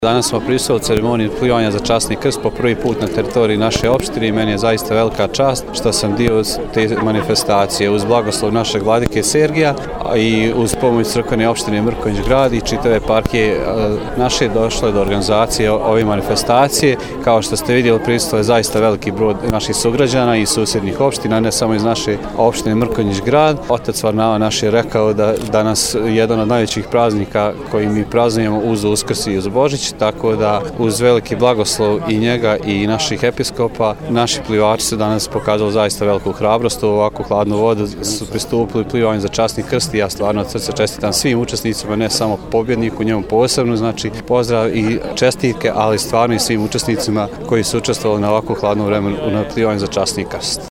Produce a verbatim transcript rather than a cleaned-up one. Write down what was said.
Danas smo prisustvovali ceremoniji plivanja za časni krst po prvi put na teritoriji naše opštine i meni je zaista velika čast što sam dio te manifestacije. Uz blagoslov našeg vladike Sergija i uz pomoć crkvene opštine Mrkonjić grad i čitave parkije naše došle do organizacije ove manifestacije. Kao što ste vidjeli, prisustvo je zaista veliki broj naših sugrađana i susjednih opština, ne samo iz naše opštine Mrkonjić grad. Otac Varnava naš je rekao da danas jedan od najvećih praznika koji mi praznujemo uz Uskrs i uz Božić, tako da uz veliki blagoslov i njega i naših episkopa, naši plivači su danas pokazali zaista veliku hrabrost. U ovakvu hladnu vodu su pristupili plivanju za časni krst i ja stvarno od srca čestitam svim učesnicima, ne samo pobjedniku, njemu posebno, znači pozdrav i čestitke, ali stvarno i svim učesnicima koji su učestvovali na ovakvu hladnu vremenu na plivanju za časni krst.